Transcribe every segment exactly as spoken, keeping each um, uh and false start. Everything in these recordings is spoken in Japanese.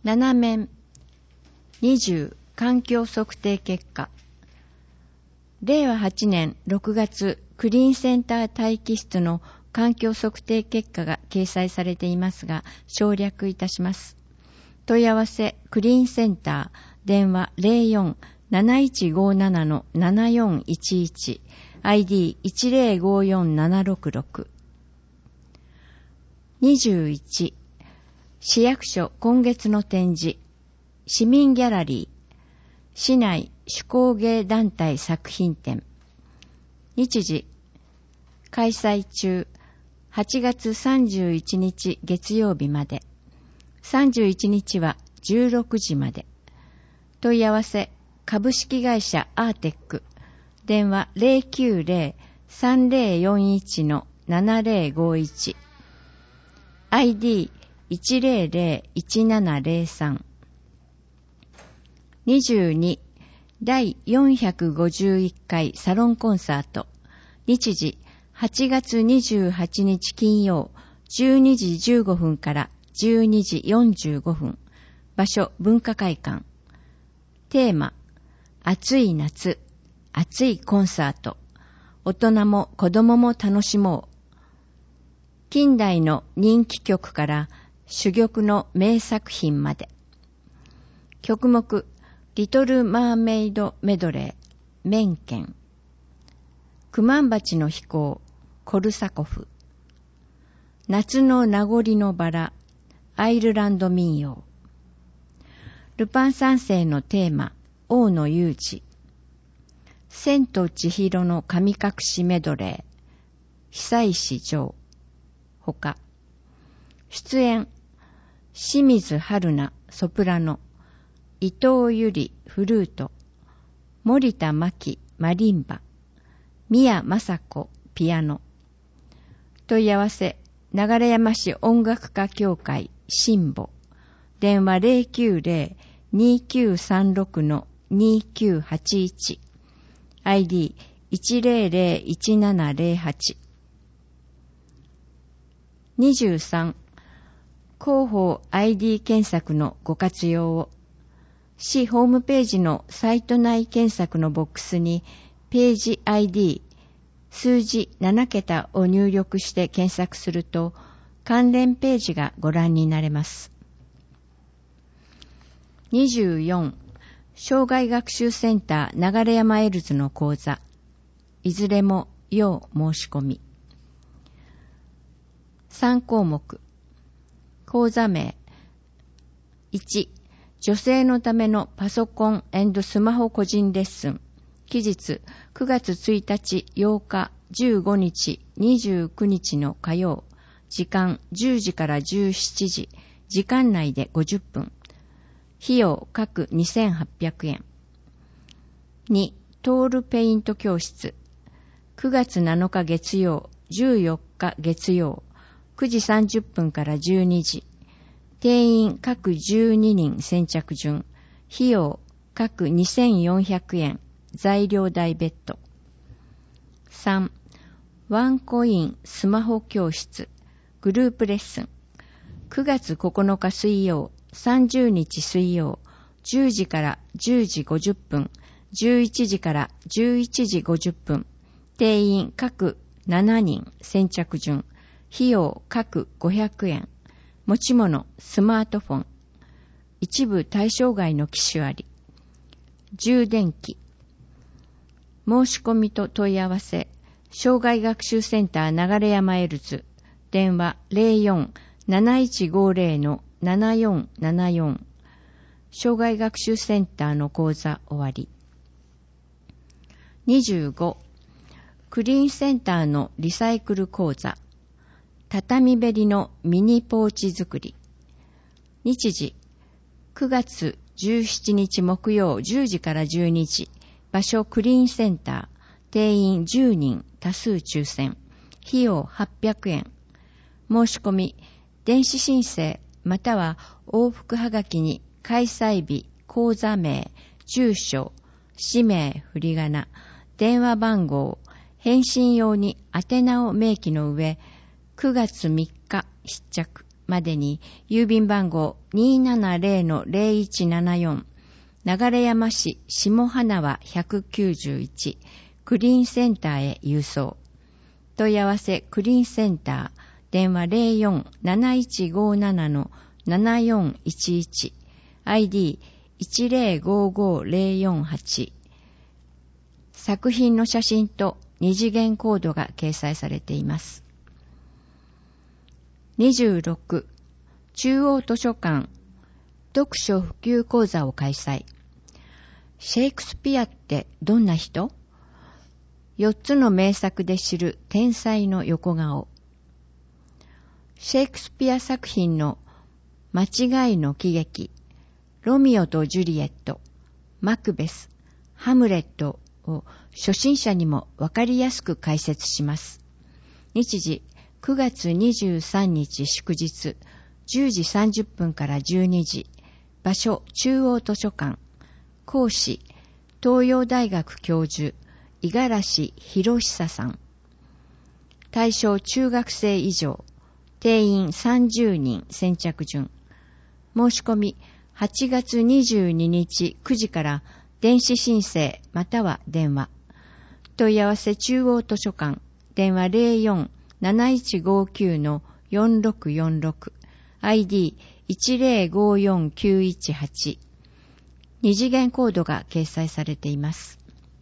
なな面にじゅう環境測定結果。れいわはちねんろくがつクリーンセンター待機室の環境測定結果が掲載されていますが、省略いたします。問い合わせクリーンセンター、電話 ゼロよん なないちごなな ななよんいちいち、アイディーいちゼロごよんななろくろく。にじゅういち市役所今月の展示、市民ギャラリー、市内手工芸団体作品展。日時、開催中、はちがつさんじゅういちにち月曜日まで。さんじゅういちにちはじゅうろくじまで。問い合わせ、株式会社アーテック。電話 ゼロきゅうゼロ さんゼロよんいち ななゼロごいち。アイディーいちゼロゼロいちななゼロさん。にじゅうにだいよんひゃくごじゅういっかいサロンコンサート。日時はちがつにじゅうはちにち金曜じゅうにじじゅうごふんからじゅうにじよんじゅうごふん。場所文化会館。テーマ、暑い夏、暑いコンサート。大人も子供も楽しもう。近代の人気曲から珠玉の名作品まで。曲目、リトル・マーメイドメドレー、メンケン。クマンバチの飛行、コルサコフ。夏の名残のバラ、アイルランド民謡。ルパン三世のテーマ、大野雄二。千と千尋の神隠しメドレー、久石譲。ほか。出演、清水春菜、ソプラノ。伊藤由里、フルート。森田真希、マリンバ。宮雅子、ピアノ。問い合わせ、流山市音楽家協会、新保。電話 ゼロきゅうゼロ にきゅうさんろく にきゅうはちいち。アイディーいちゼロゼロいちななゼロはち。にじゅうさん広報 アイディー 検索のご活用を。市ホームページのサイト内検索のボックスにページ アイディー 数字ななけたを入力して検索すると関連ページがご覧になれます。にじゅうよん障害学習センター流山エルズの講座、いずれも要申し込み。さんこうもく。講座名。いち、女性のためのパソコン&スマホ個人レッスン。期日くがつついたち、ようか、じゅうごにち、にじゅうくにちの火曜。時間じゅうじからじゅうしちじ。時間内でごじゅっぷん。費用各にせんはっぴゃくえん。に、トールペイント教室。くがつなのか月曜、じゅうよっか月曜。くじさんじゅっぷんからじゅうにじ。定員各じゅうににん先着順。費用各にせんよんひゃくえん。材料代別途。さん、ワンコインスマホ教室。グループレッスン。くがつここのか水曜、さんじゅうにち水曜、じゅうじからじゅうじごじゅっぷん、じゅういちじからじゅういちじごじゅっぷん。定員各しちにん先着順。費用各ごひゃくえん。持ち物、スマートフォン。一部対象外の機種あり。充電器。申し込みと問い合わせ。障害学習センター流山エルズ。電話 ゼロよん なないちごゼロ ななよんななよん。障害学習センターの講座終わり。にじゅうごクリーンセンターのリサイクル講座。畳べりのミニポーチ作り。日時くがつじゅうしちにち木曜じゅうじからじゅうにじ。場所クリーンセンター。定員じゅうにん多数抽選。費用はっぴゃくえん。申し込み電子申請または往復はがきに開催日、講座名、住所、氏名、振り仮名、電話番号、返信用に宛名を明記の上くがつみっか必着。 までに郵便番号 にーななぜろのぜろいちななよん 流山市下花輪ひゃくきゅうじゅういちクリーンセンターへ郵送。問い合わせクリーンセンター電話 ゼロよん なないちごなな ななよんいちいち アイディーいちぜろごごぜろよんはち 作品の写真と二次元コードが掲載されています。にじゅうろく中央図書館読書普及講座を開催。シェイクスピアってどんな人？よっつの名作で知る天才の横顔。シェイクスピア作品の間違いの喜劇、ロミオとジュリエット、マクベス、ハムレットを初心者にもわかりやすく解説します。日時くがつにじゅうさんにち祝日じゅうじさんじゅっぷんからじゅうにじ。場所中央図書館。講師東洋大学教授五十嵐博久さん。対象中学生以上。定員さんじゅうにん先着順。申し込みはちがつにじゅうににちくじから電子申請または電話。問い合わせ中央図書館電話 ゼロよん なないちごきゅう よんろくよんろく アイディーいちぜろごよんきゅういちはち。二次元コードが掲載されています。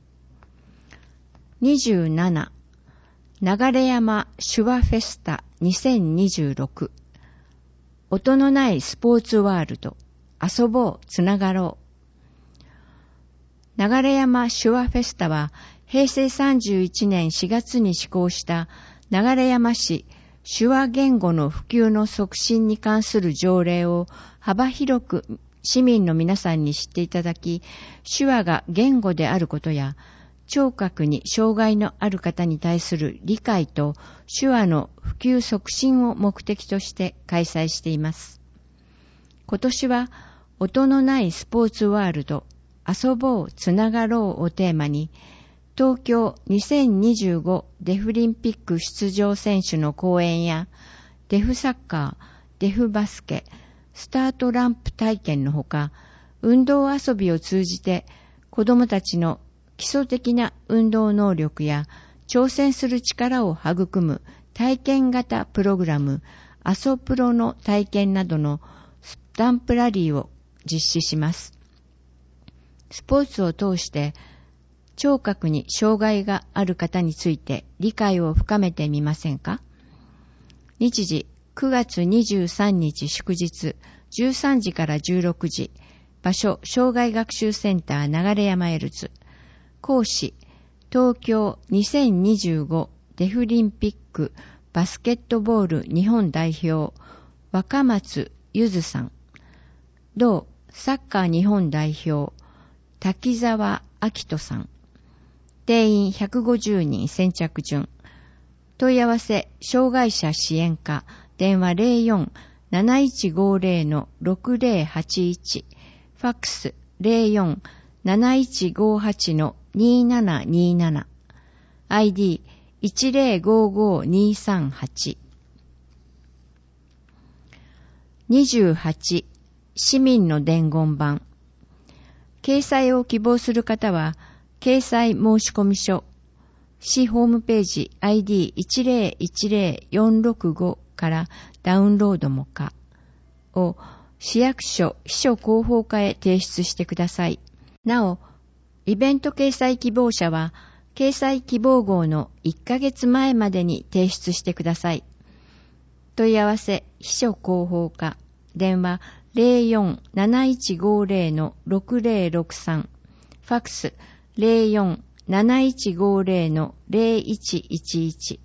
にじゅうなな流山手話フェスタにせんにじゅうろく。音のないスポーツワールド。遊ぼう、つながろう。流山手話フェスタはへいせいさんじゅういちねんしがつに施行した流山市手話言語の普及の促進に関する条例を幅広く市民の皆さんに知っていただき、手話が言語であることや、聴覚に障害のある方に対する理解と手話の普及促進を目的として開催しています。今年は音のないスポーツワールド、遊ぼうつながろうをテーマに、東京にせんにじゅうごデフリンピック出場選手の講演や、デフサッカー、デフバスケ、スタートランプ体験のほか、運動遊びを通じて子どもたちの基礎的な運動能力や挑戦する力を育む体験型プログラムアソプロの体験などのスタンプラリーを実施します。スポーツを通して聴覚に障害がある方について理解を深めてみませんか？日時くがつにじゅうさんにち祝日じゅうさんじからじゅうろくじ。場所障害学習センター流山エルズ。講師、東京にせんにじゅうごデフリンピックバスケットボール日本代表、若松ゆずさん。同サッカー日本代表、滝沢明人さん。定員ひゃくごじゅうにん先着順。問い合わせ、障害者支援課、電話 ゼロよん なないちごぜろ ろくぜろはちいち。ファックス ゼロよん なないちごはち にーななにーなな。アイディーいちぜろごごにさんはち。にじゅうはち市民の伝言板。掲載を希望する方は、掲載申込書、市ホームページ アイディーいちぜろいちぜろよんろくご からダウンロードも可を市役所秘書広報課へ提出してください。なお、イベント掲載希望者は、掲載希望号のいっかげつまえまでに提出してください。問い合わせ、秘書広報課、電話 ゼロよん なないちごぜろ ろくぜろろくさん、ファックス ゼロよん なないちごぜろ ぜろいちいちいち。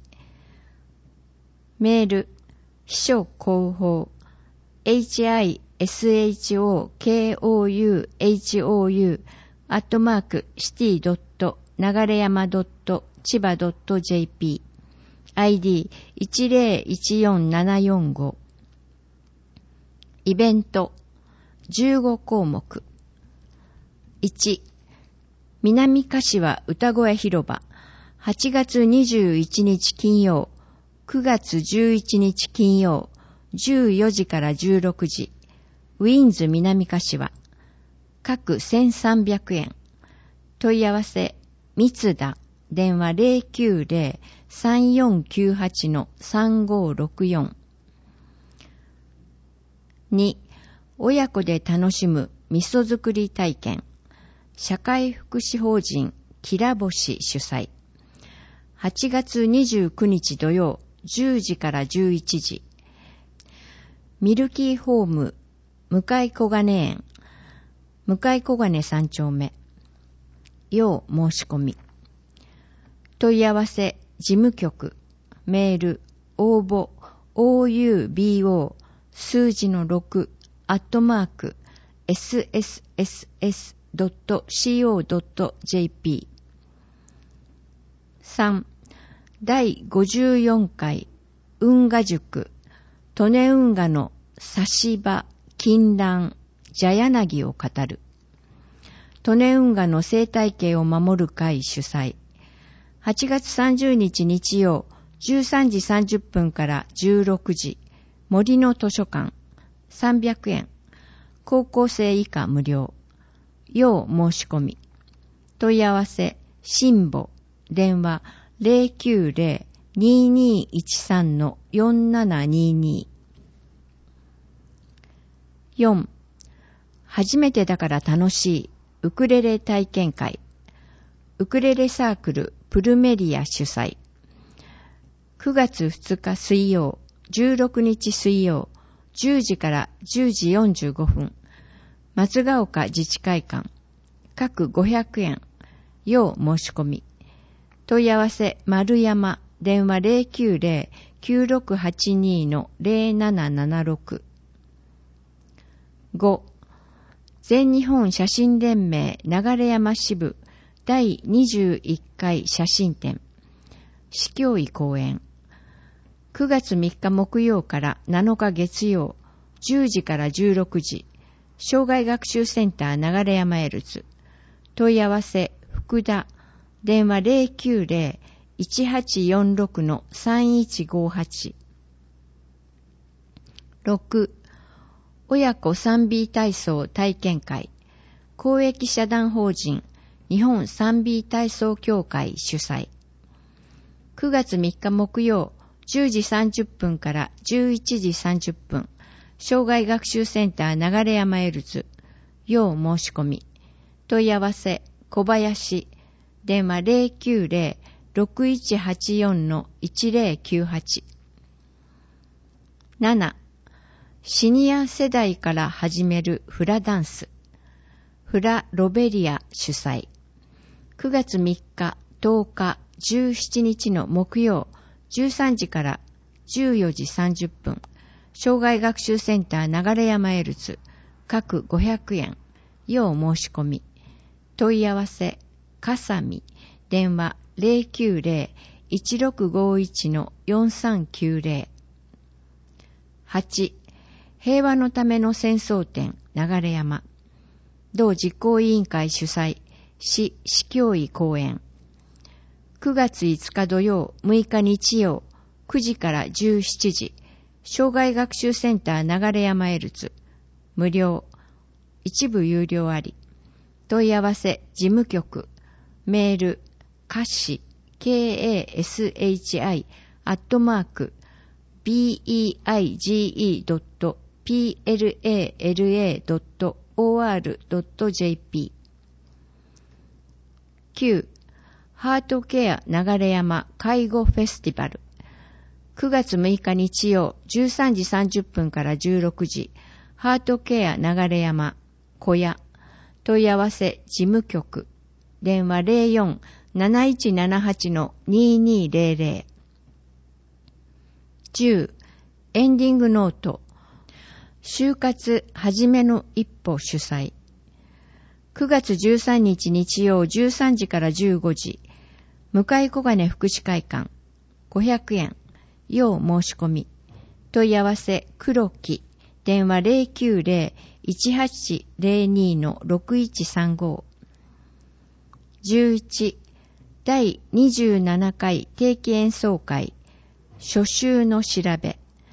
メール、秘書広報、エイチアイエスエイチオーケーオーユーエイチオーユー アットマークシティドット流山ドット千葉ドットジェーピー アイディーいちぜろいちよんななよんご。イベントじゅうごこうもく。いち、南柏歌声広場はちがつにじゅういちにち金曜、くがつじゅういちにち金曜、 じゅうよじからじゅうろくじ、ウィーンズ南柏、各せんさんびゃくえん。問い合わせ、三つだ、電話 ゼロきゅうゼロ さんよんきゅうはち さんごろくよん。に、親子で楽しむ味噌作り体験。社会福祉法人きらぼし主催。はちがつにじゅうくにち土曜、じゅうじからじゅういちじ。ミルキーホーム、向小金園、向小金さん丁目。要申し込み。問い合わせ、事務局、メール、応募、オーユービーオー、数字のろく、アットマーク、エスエスエスエスドットシーオードットジェーピー。さん、だいごじゅうよんかい、運河塾、利根運河の差し場、金蘭、茶柳を語る。利根運河の生態系を守る会主催。はちがつさんじゅうにち日曜、じゅうさんじさんじゅっぷんからじゅうろくじ、森の図書館、さんびゃくえん。高校生以下無料。要申し込み。問い合わせ、新母、電話 ゼロきゅうゼロ にーにーいちさん よんななにーにー。よん、初めてだから楽しいウクレレ体験会。ウクレレサークルプルメリア主催。くがつふつか水曜、じゅうろくにち水曜、じゅうじからじゅうじよんじゅうごふん。松ヶ丘自治会館。各ごひゃくえん。要申し込み。問い合わせ、丸山、電話 ゼロきゅうゼロ きゅうろくはちにー ゼロななななろく。ご、全日本写真連盟流山支部だいにじゅういっかい写真展。市教委講演。くがつみっか木曜からなのか月曜、じゅうじからじゅうろくじ、障害学習センター流山エルズ。問い合わせ、福田、電話 ゼロきゅうゼロ いちはちよんろく さんいちごはち。ろく、親子 スリービー 体操体験会。公益社団法人日本 スリービー 体操協会主催。くがつみっか木曜、じゅうじさんじゅっぷんからじゅういちじさんじゅっぷん、障害学習センター流山エルズ。要申し込み。問い合わせ、小林、電話 ゼロきゅうゼロ ろくいちはちよん いちゼロきゅうはち。なな、シニア世代から始めるフラダンス。フラロベリア主催。くがつみっか、とおか、じゅうしちにちの木曜、じゅうさんじからじゅうよじさんじゅっぷん、障害学習センター流山エルズ。各ごひゃくえん。要申し込み。問い合わせ、かさみ、電話 ゼロきゅうゼロ いちろくごいち よんさんきゅうゼロ。はち、平和のための戦争展流山。同実行委員会主催、市市教委講演。くがついつか土曜、むいか日曜、くじからじゅうしちじ、障害学習センター流山エルズ。無料、一部有料あり。問い合わせ、事務局、メール、カシ、ケーエーエスエイチアイ、アットマーク、ビーイーアイジーイードットピーエルエーエルエードットオーアールドットジェーピー。きゅう、ハートケア流山介護フェスティバル。くがつむいか日曜、じゅうさんじさんじゅっぷんからじゅうろくじ、ハートケア流山小屋。問い合わせ、事務局。電話 ゼロよん なないちななはち にーにーゼロゼロ。じゅう、エンディングノート。就活はじめの一歩主催。くがつじゅうさんにち日曜じゅうさんじからじゅうごじ、向小金福祉会館。ごひゃくえん。要申し込み。問い合わせ、黒木。電話 ゼロきゅうゼロ いちはちゼロにー ろくいちさんご。じゅういち、だいにじゅうななかい定期演奏会。初秋の調べ。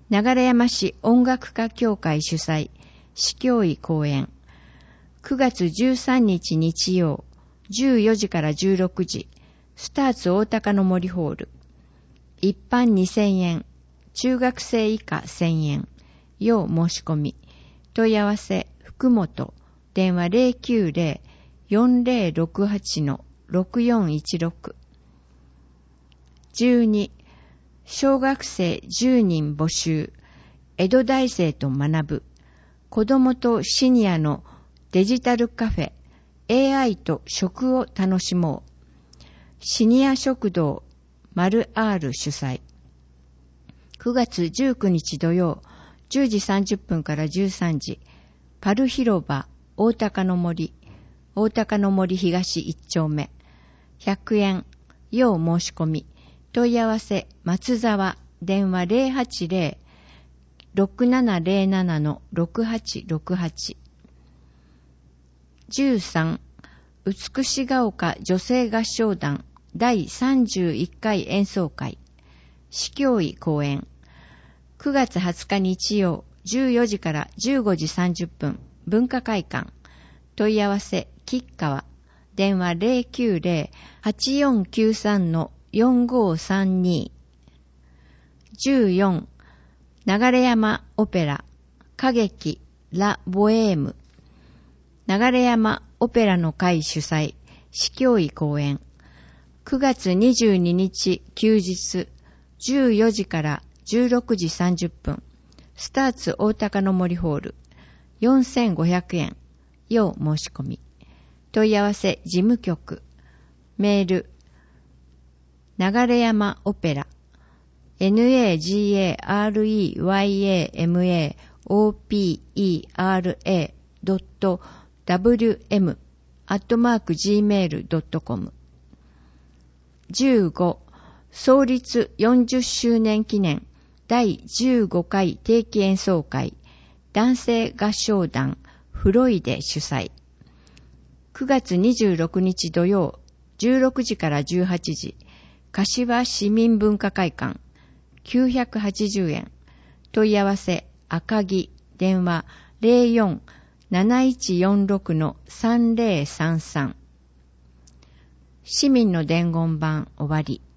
流山市音楽家協会主催、市教委公演。くがつじゅうさんにち日曜、じゅうよじからじゅうろくじ、スターツ大高の森ホール。一般にせんえん、中学生以下せんえん。要申し込み。問い合わせ、福本。電話 ゼロきゅうゼロ よんゼロろくはち ろくよんいちろく。じゅうに、小学生じゅうにん募集。江戸大生と学ぶ。子供とシニアのデジタルカフェ。エーアイ と食を楽しもう。シニア食堂、マル R 主催。くがつじゅうくにち土曜、じゅうじさんじゅっぷんからじゅうさんじ、パル広場、大高の森、大高の森東いっちょうめ。ひゃくえん、要申し込み。問い合わせ、松沢、電話 ゼロはちゼロ ろくななゼロなな ろくはちろくはち。じゅうさん、美しが丘女性合唱団だいさんじゅういっかい演奏会。市教委公演。くがつはつか日曜、じゅうよじからじゅうごじさんじゅっぷん、文化会館。問い合わせ、吉川。電話 ゼロきゅうゼロ はちよんきゅうさん よんごさんに。じゅうよん、流山オペラ、歌劇、ラ・ボエーム。流山オペラの会主催、市教委公演。くがつにじゅうににち休日、じゅうよじからじゅうろくじさんじゅっぷん、スターツ大高の森ホール、よんせんごひゃくえん、要申し込み。問い合わせ、事務局。メール、流山オペラ、ナガレヤマオペラ ドット ダブリューエム アットマーク ジーメール ドットコム。じゅうご、創立よんじゅっしゅうねん記念だいじゅうごかい定期演奏会、男性合唱団フロイデ主催。くがつにじゅうろくにち土曜、じゅうろくじからじゅうはちじ、柏市民文化会館、きゅうひゃくはちじゅうえん。問い合わせ、赤木、電話 ゼロよん なないちよんろく さんゼロさんさん。市民の伝言板終わり。